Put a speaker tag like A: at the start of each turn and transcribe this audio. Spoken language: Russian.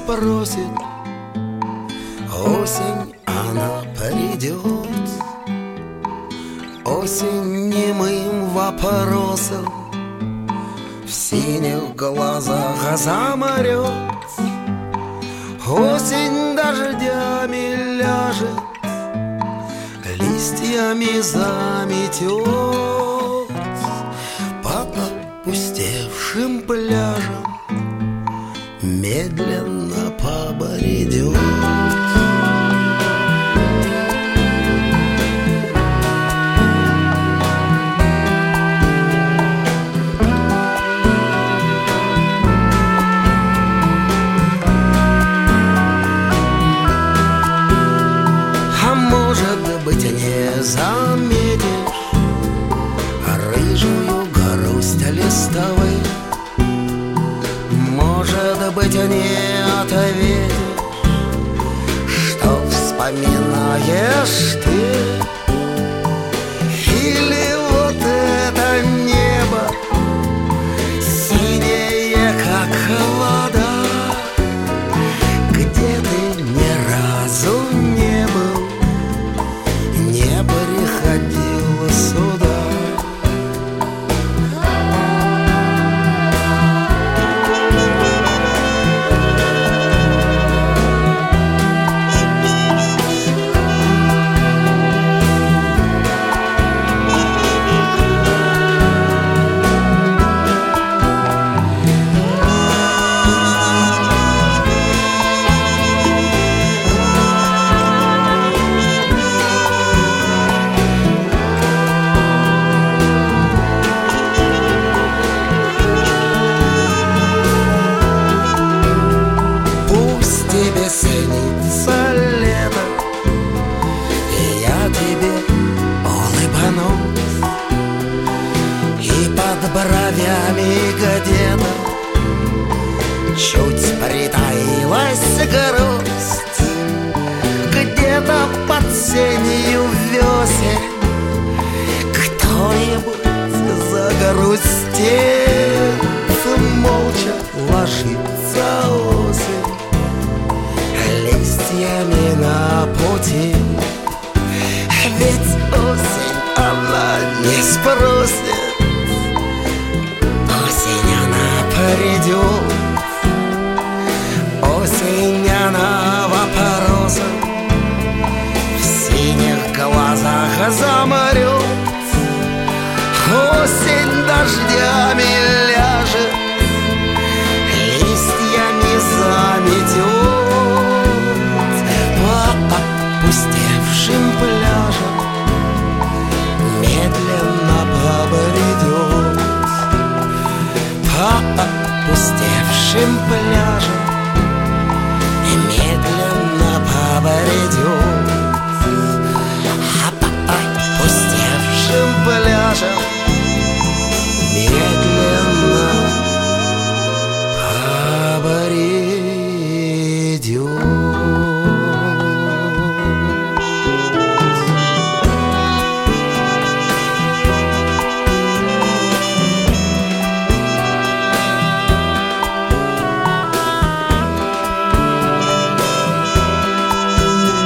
A: спросит. Осень, она придет. Осень немым вопросом в синих глазах заморет. Осень дождями ляжет, листьями заметет. По опустевшим пляжам медленно побредет. Не заметишь рыжую грусть листовых. Может быть, не ответишь, что вспоминаешь ты. Или вот это небо синее, как вода, где ты ни разу не был, не приходила сюда. Тебе снится лето, и я тебе улыбнусь, и под бровями где-то чуть притаилась грусть. Где-то под сенью весен кто-нибудь загрустит. Молча ложится осень листьями на пути. Ведь осень, она не спросит. Осень, она придет. Осень, она вопросом в синих глазах заморет. Осень дождями